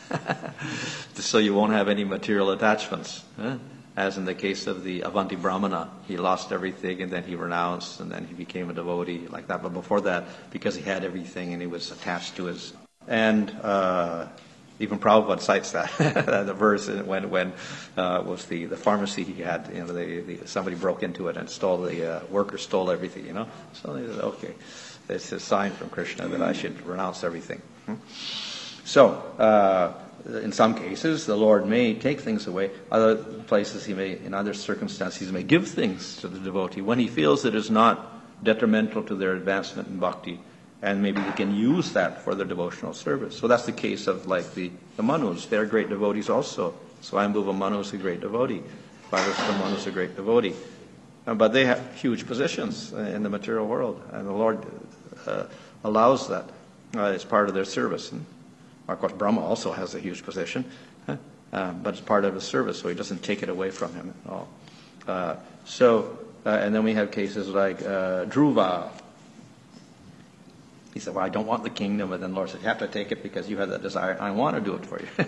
So you won't have any material attachments. Huh? As in the case of the Avanti Brahmana, he lost everything and then he renounced and then he became a devotee like that. But before that, because he had everything and he was attached to his... And uh, even Prabhupada cites that, the verse when when uh, was the, the pharmacy he had, you know, the, the, somebody broke into it and stole, the uh, worker stole everything, you know. So they said, okay, it's a sign from Krishna that I should renounce everything. Hmm? So, uh, in some cases, the Lord may take things away. Other places, he may, in other circumstances, he may give things to the devotee when he feels it is not detrimental to their advancement in bhakti, and maybe they can use that for their devotional service. So that's the case of like the, the Manus. They're great devotees also. Swayambhuva Manu is a great devotee. Bhagavatam Manu is a great devotee. Uh, but they have huge positions uh, in the material world, and the Lord uh, allows that uh, as part of their service. And of course, Brahma also has a huge position, huh? uh, but it's part of his service, so he doesn't take it away from him at all. Uh, so, uh, and then we have cases like uh, Dhruva. He said, well, I don't want the kingdom, and then the Lord said, you have to take it because you have that desire. I want to do it for you.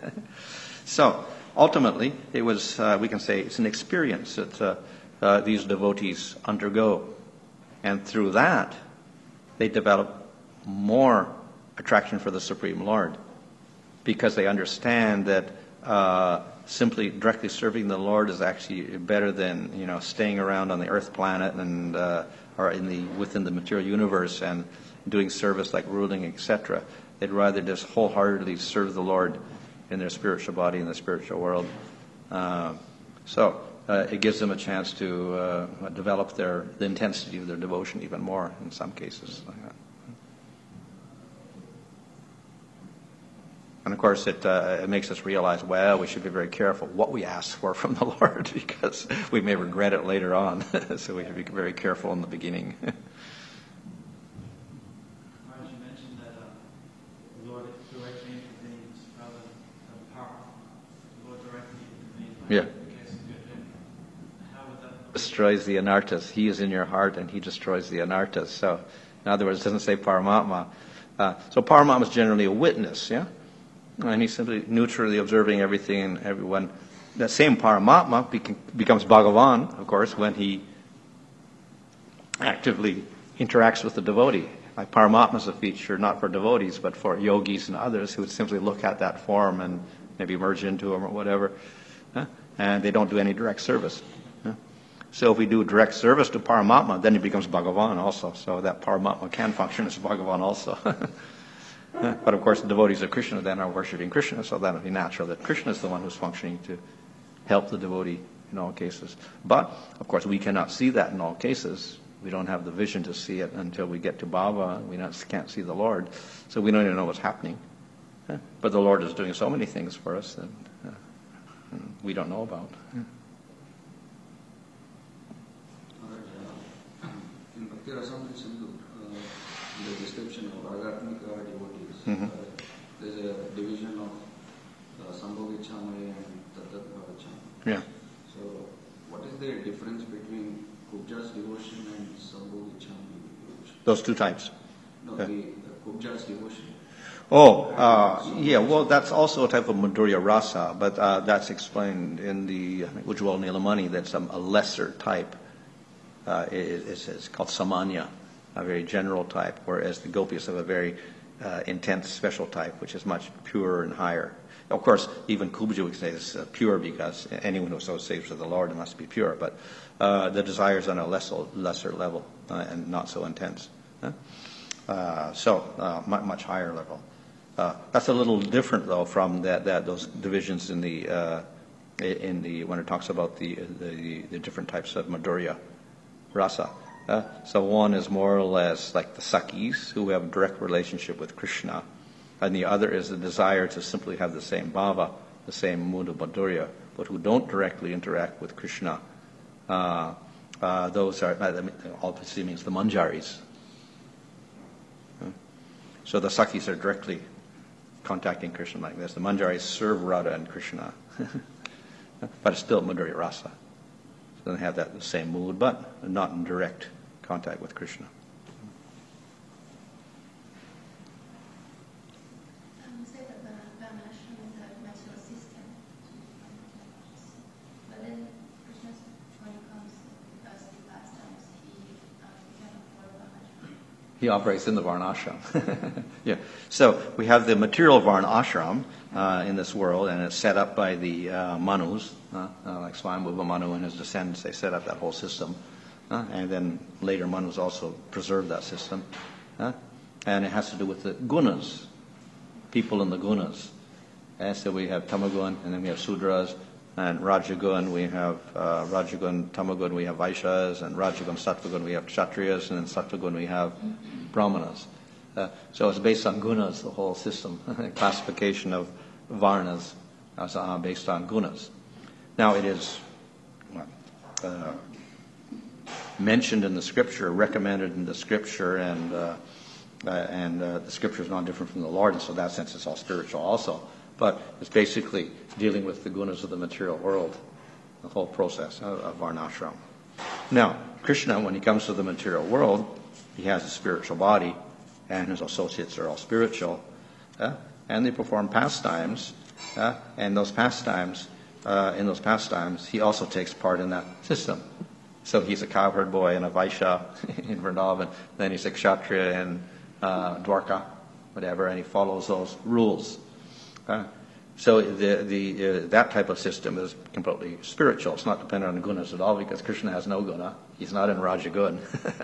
So, ultimately, it was, uh, we can say, it's an experience that uh, uh, these devotees undergo. And through that, they develop more attraction for the Supreme Lord, because they understand that uh, simply directly serving the Lord is actually better than, you know, staying around on the earth planet and uh, or in the within the material universe and doing service like ruling, et cetera. They'd rather just wholeheartedly serve the Lord in their spiritual body in the spiritual world. Uh, so uh, it gives them a chance to uh, develop their the intensity of their devotion even more in some cases. Like that. And of course, it, uh, it makes us realize, well, we should be very careful what we ask for from the Lord, because we may regret it later on. So we should be very careful in the beginning. Maharaj, you mentioned that uh, the Lord directly intervenes rather than power. The Lord directly intervenes. Yeah. In case of good, how would that... Destroys the anarthas. He is in your heart and he destroys the anarthas. So, in other words, it doesn't say Paramatma. Uh, so Paramatma is generally a witness, yeah? And he's simply neutrally observing everything and everyone. That same Paramatma bec- becomes Bhagavan, of course, when he actively interacts with the devotee. Like Paramatma is a feature not for devotees, but for yogis and others who would simply look at that form and maybe merge into him or whatever. Huh? And they don't do any direct service. Huh? So if we do direct service to Paramatma, then he becomes Bhagavan also. So that Paramatma can function as Bhagavan also. But of course the devotees of Krishna then are worshipping Krishna, so that would be natural that Krishna is the one who's functioning to help the devotee in all cases. But of course we cannot see that in all cases. We don't have the vision to see it until we get to Bhava. We not, can't see the Lord, so we don't even know what's happening. Huh? But the Lord is doing so many things for us that uh, we don't know about. Huh? In Bhakti Rasamrita Sindhu, uh, the description of Ragatmika devotees, Mm-hmm. uh, there's a division of uh, Sambhogichamaya and Tattva-Bhavachamaya. Yeah. So, what is the difference between Kubja's devotion and Sambhogichamaya devotion? Those two types. No, Yeah. the, the Kubja's devotion. Oh, uh, yeah, well, that's also a type of Madhurya Rasa, but uh, that's explained in the Ujjwal Nilamani. That's a, a lesser type. Uh, it, it's, it's called Samanya, a very general type, whereas the Gopis have a very uh, intense special type, which is much purer and higher. Of course, even Kubja we say is uh, pure because anyone who associates with the Lord must be pure, but uh, the desire is on a lesser, lesser level uh, and not so intense. Huh? Uh, so, uh, much, much higher level. Uh, that's a little different, though, from that, that those divisions in the uh, in the when it talks about the the, the different types of Madhurya Rasa. Uh, so one is more or less like the Sakis who have a direct relationship with Krishna, and the other is the desire to simply have the same bhava, the same mood of Madhurya, but who don't directly interact with Krishna. Uh, uh, those are that obviously means the Manjaris. Uh, so the Sakis are directly contacting Krishna like this. The Manjaris serve Radha and Krishna, but it's still Madhurya Rasa. So they have that the same mood, but not in direct contact with Krishna. Um, you say that the Varnashram is a material system, but then Krishna, when he comes to us the last times, he um, cannot follow Varnashram. He operates in the Varnashram. Yeah. So we have the material Varnashram uh, in this world, and it's set up by the uh, Manus, uh, uh, like Swayambhuva Manu and his descendants. They set up that whole system. Uh, and then later Manus also preserved that system. Uh, and it has to do with the gunas, people in the gunas. And so we have Tamagun, and then we have Sudras, and Rajagun, we have uh, Rajagun, Tamagun, we have Vaishyas, and Rajagun, Sattvagun, we have Kshatriyas, and in Sattvagun we have Brahmanas. Uh, so it's based on gunas, the whole system, classification of Varnas as, uh, based on gunas. Now it is uh, mentioned in the scripture, recommended in the scripture, and uh, uh, and uh, the scripture is not different from the Lord, and so in that sense it's all spiritual also. But it's basically dealing with the gunas of the material world, the whole process of, of Varnashram. Now, Krishna, when he comes to the material world, he has a spiritual body, and his associates are all spiritual, uh, and they perform pastimes, uh, and those pastimes, uh, in those pastimes, he also takes part in that system. So he's a cowherd boy and a Vaishya in Vrindavan, then he's a Kshatriya in uh, Dwarka, whatever, and he follows those rules. Uh, so the, the, uh, that type of system is completely spiritual. It's not dependent on gunas at all because Krishna has no guna. He's not in Rajagun.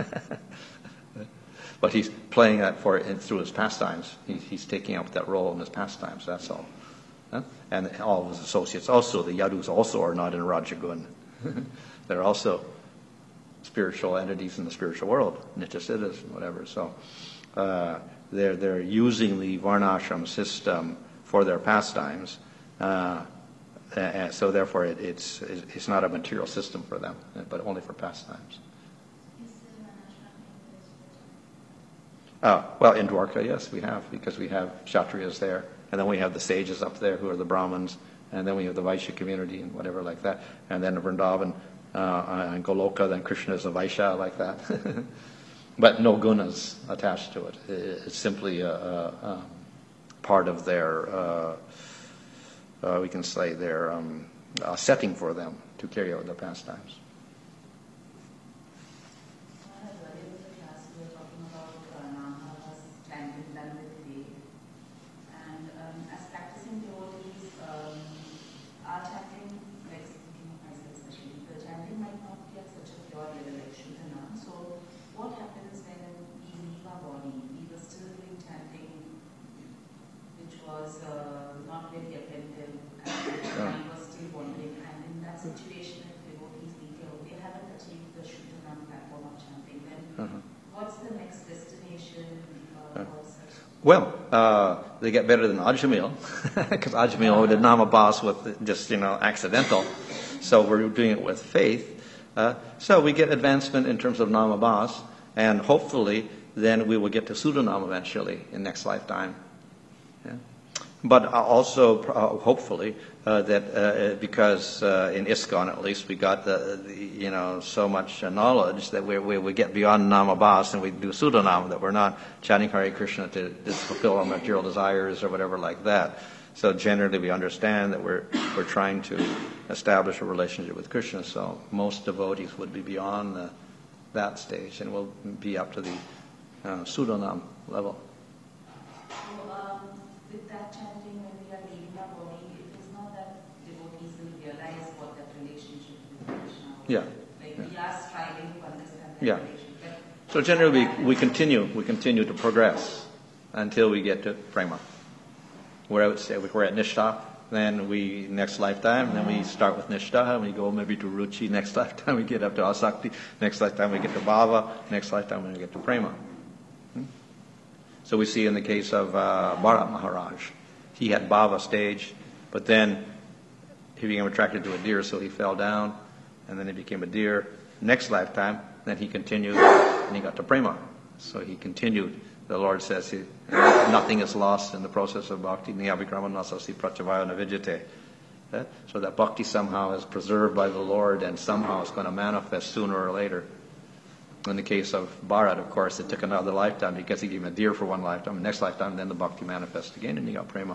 But he's playing that for through his pastimes. He, he's taking up that role in his pastimes, that's all. Uh, and all of his associates also, the Yadus also are not in Rajagun. They're also spiritual entities in the spiritual world, Nityasiddhas and whatever. So uh, they're, they're using the Varnashram system for their pastimes, uh, and so therefore it, it's it's not a material system for them, but only for pastimes. Is the Varnashram in the spiritual? Uh, well, in Dwarka, yes, we have, because we have Kshatriyas there, and then we have the sages up there who are the Brahmins, and then we have the Vaishya community and whatever like that, and then in Vrindavan uh, and Goloka, then Krishna is a Vaishya like that. But no gunas attached to it. It's simply a, a, a part of their, uh, uh, we can say, their um, uh, setting for them to carry out their pastimes. I have a Well, uh, they get better than Ajamil, because Ajamil did Namabas with just, you know, accidental. So we're doing it with faith. Uh, so we get advancement in terms of Namabas, and hopefully then we will get to Pseudonam eventually in next lifetime. Yeah. But also, uh, hopefully, uh, that uh, because uh, in ISKCON at least we got the, the you know so much uh, knowledge that we, we we get beyond Namabas and we do Pseudonam, that we're not chanting Hare Krishna to, to fulfill our material desires or whatever like that. So generally we understand that we're we're trying to establish a relationship with Krishna. So most devotees would be beyond the, that stage and will be up to the uh, Pseudonam level. So, um, with that chanting, when we are leaving our body, it is not that devotees will realize what that relationship with Krishna is. Yeah. Like yeah. we are striving to understand that Yeah. relationship. So generally we, we continue, we continue to progress until we get to Prema. We're out, say we're at Nishtha, then we, next lifetime, then we start with Nishtha, and we go maybe to Ruchi, next lifetime we get up to Asakti, next lifetime we get to Bhava, next lifetime we get to Prema. Hmm? So we see in the case of uh, Bharat Maharaj, he had Bhava stage, but then he became attracted to a deer, so he fell down, and then he became a deer. Next lifetime, then he continued, and he got to Prema. So he continued. The Lord says he, nothing is lost in the process of bhakti. Niyavikramanasasi pratyavaya navijate. Eh? So that bhakti somehow is preserved by the Lord and somehow is going to manifest sooner or later. In the case of Bharat, of course, it took another lifetime because he gave him a deer for one lifetime. The next lifetime, then the bhakti manifests again and he got prema.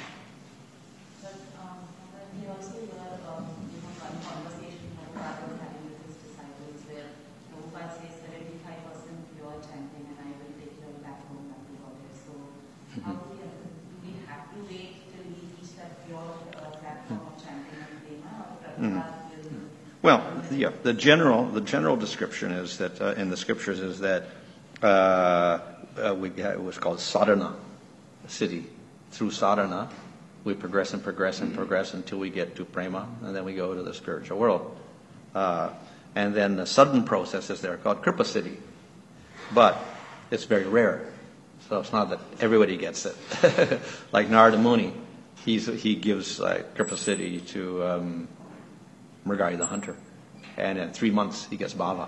But um, we also hear um, you know, one conversation Prabhupada was having with his disciples where Prabhupada says seventy-five percent pure chanting and I will take you back home back to Godhead. So how do we, do we have to wait till we reach that pure uh, platform of chanting and prema, or Prabhupada will... Well, yeah, the general the general description is that uh, in the scriptures is that uh, uh, we it was called sadhana, siddhi. Through sadhana, we progress and progress and progress until we get to prema, and then we go to the spiritual world. Uh, and then the sudden processes there are called kripa siddhi, but it's very rare. So it's not that everybody gets it. Like Narada Muni, he's he gives uh, kripa siddhi to um, Mrigari the hunter, and in three months he gets bhava.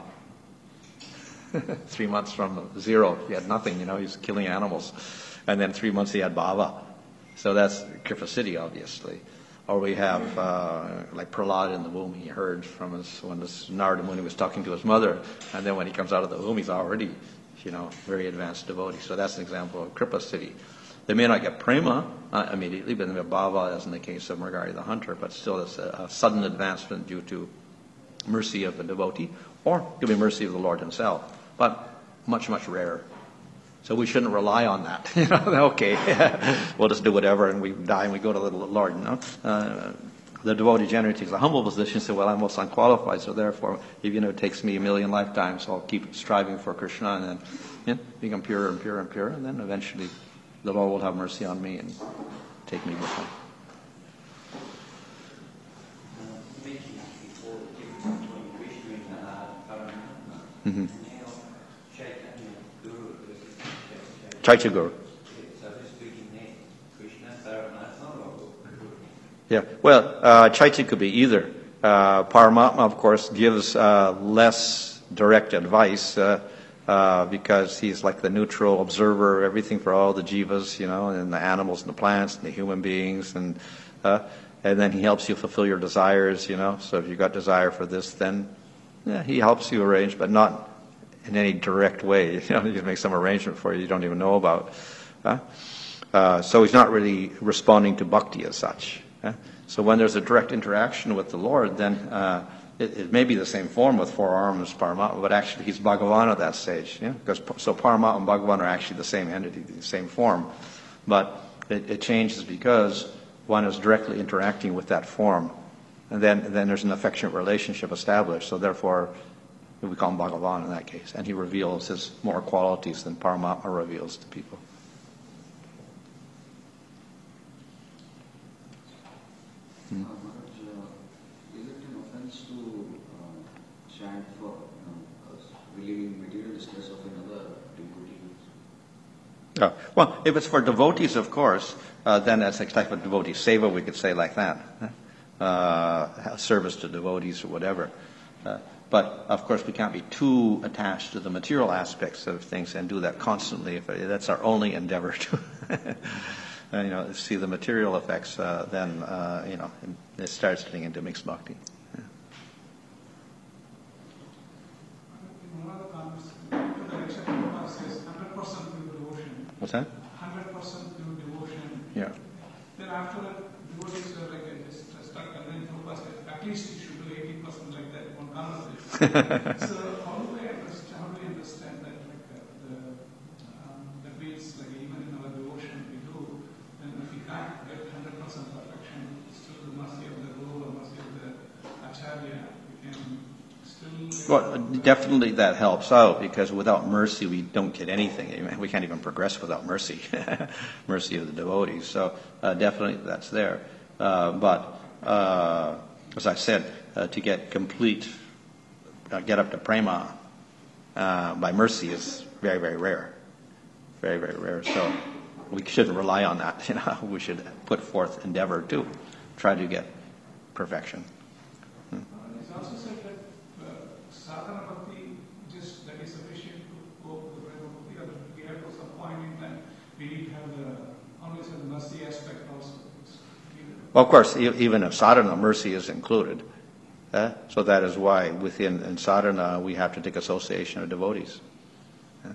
Three months from zero, he had nothing, you know, he's killing animals, and then three months he had bhava. So that's kripa siddhi, obviously. Or we have uh, like Prahlad in the womb. He heard from his when this Narada Muni was talking to his mother, and then when he comes out of the womb, he's already, you know, very advanced devotee. So that's an example of kripa siddhi. They may not get prema uh, immediately, but they get bhava, as in the case of Mrigari the hunter. But still, it's a, a sudden advancement due to mercy of the devotee, or it could be mercy of the Lord Himself. But much, much rarer. So we shouldn't rely on that. You know, okay, we'll just do whatever, and we die and we go to the Lord. You know, uh, the devotee generally takes a humble position. Say, well, I'm most unqualified, so therefore, even if it takes me a million lifetimes, I'll keep striving for Krishna, and then you know, become purer and purer and purer, and then eventually, the Lord will have mercy on me and take me with Him. Mm-hmm. Chaitya Guru. Yeah, well, uh, Chaitya could be either. Uh, Paramatma, of course, gives uh, less direct advice uh, uh, because he's like the neutral observer, everything for all the jivas, you know, and the animals and the plants and the human beings, and uh, and then he helps you fulfill your desires, you know. So if you've got desire for this, then yeah, he helps you arrange, but not in any direct way. You know, he can make some arrangement for you you don't even know about. Huh? Uh, so he's not really responding to bhakti as such. Huh? So when there's a direct interaction with the Lord, then uh, it, it may be the same form with four arms, Paramatma, but actually he's Bhagavan at that stage. Yeah? Because so Paramatma and Bhagavan are actually the same entity, the same form. But it, it changes because one is directly interacting with that form. And then, then there's an affectionate relationship established. So therefore, we call him Bhagavan in that case. And he reveals his more qualities than Paramatma reveals to people. Uh, Maharaj, uh, is it an offense to uh, chant for you know, uh, relieving material distress of another devotee? Oh, well, if it's for devotees, of course, uh, then that's a type of devotee seva, we could say like that. Uh, service to devotees or whatever. Uh, but, of course, we can't be too attached to the material aspects of things and do that constantly. If that's our only endeavor to uh, you know, see the material effects, uh, then, uh, you know, it starts getting into mixed bhakti. Yeah. In one of the conversations, the lecture Prabhupada says one hundred percent through devotion. What's that? one hundred percent through devotion. Yeah. Then after that, devotees were like, just stuck, and then Prabhupada said, at least you should do eighty percent like that, one conversation. So how do I understand, how do we understand that, like, uh, the, um, that means, like, even in our devotion we do, and if we can't get one hundred percent perfection, still the mercy of the Guru or mercy of the Acharya, we can still... Well, definitely that helps out, because without mercy we don't get anything. We can't even progress without mercy, mercy of the devotees. So uh, definitely that's there. Uh, but uh, as I said, uh, to get complete, uh, get up to prema uh, by mercy is very, very rare. Very, very rare. So we shouldn't rely on that. You know, we should put forth endeavor to try to get perfection. Uh, it's also said that uh, sadhana bhakti, just that is sufficient to go with the prema bhakti, or we have to some point in time, we need to have the, always have the mercy aspect also. Well, of course, e- even if sadhana, mercy is included. Uh, so that is why within in sadhana we have to take association of devotees. Uh.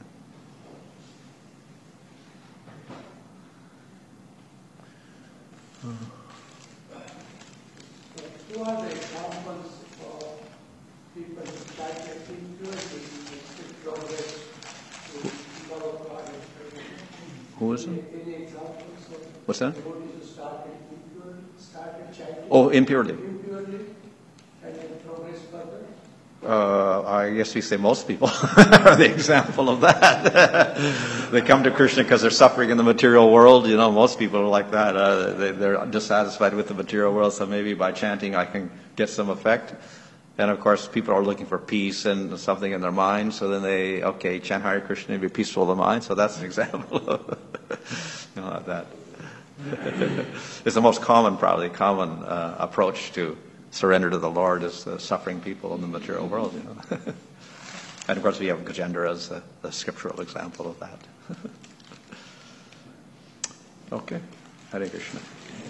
Who are the examples for people who started impurity with progress to love God and prayer? Who is it? Any, any examples of What's that? devotees who started impurity, started chanting Oh, impurely. impurely and then progress further? Uh, I guess we say most people are the example of that. They come to Krishna because they're suffering in the material world. You know, most people are like that. Uh, they, they're dissatisfied with the material world, so maybe by chanting I can get some effect. And of course, people are looking for peace and something in their mind, so then they, okay, chant Hare Krishna and be peaceful of the mind. So that's an example of you know, that. It's the most common, probably, common uh, approach to surrender to the Lord is the suffering people in the material world, you know. And of course we have Gajendra as the, the scriptural example of that. Okay. Hare Krishna.